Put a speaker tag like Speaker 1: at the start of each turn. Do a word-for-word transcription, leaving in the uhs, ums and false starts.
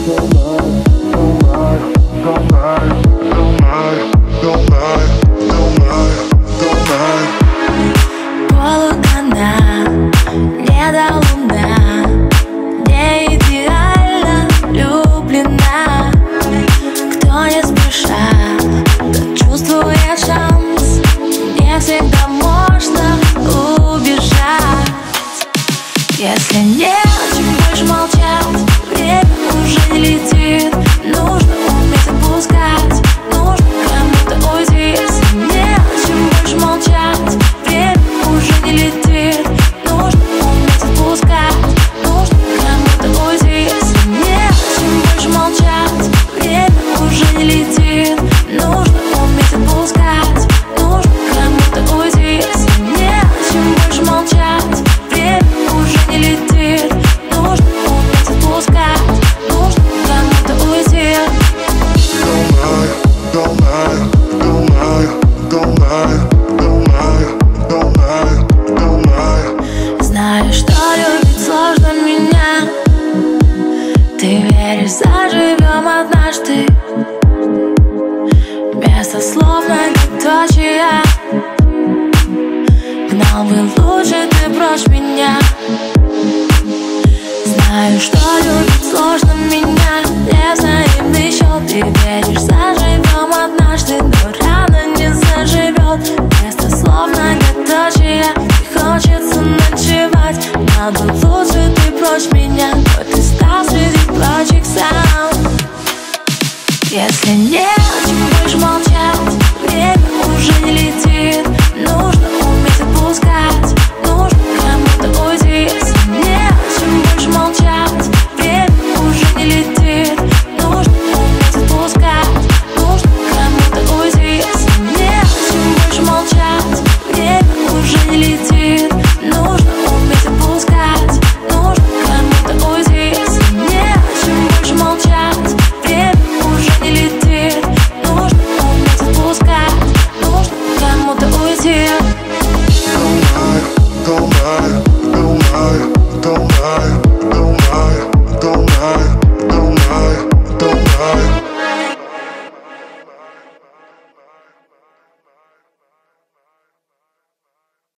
Speaker 1: Полутона, недолуна, не идеально влюблена. Кто не спеша, тот чувствует шанс. Не всегда можно убежать. Если не о чем больше молчать, время уже не летит. Нужно уметь отпускать, нужно кому-то уйти. Если не о чем больше молчать, время уже не летит. Нужно уметь отпускать, нужно кому-то уйти. Если не о чем больше молчать, время уже не летит. Нужно уметь отпускать, нужно кому-то уйти. Если не о чем больше молчать, время уже не летит. Нужно уметь отпускать, нужно кому-то уйти.
Speaker 2: Don't lie, don't lie, don't lie, don't lie, don't lie, don't lie, don't lie.
Speaker 1: Знаю, что любить сложно меня. Ты веришь, заживем однажды. Вместо слов многоточия. Гнал бы лучше ты прочь меня. Знаю, что любить сложно меня. Невзаимный счет. Ты веришь, заживем однажды, но рано не заживет. Вместо слов многоточия. И хочется ночевать. Гнал бы лучше ты прочь меня, но ты стал среди прочих сам. Если не о чем больше молчать, время уже не летит.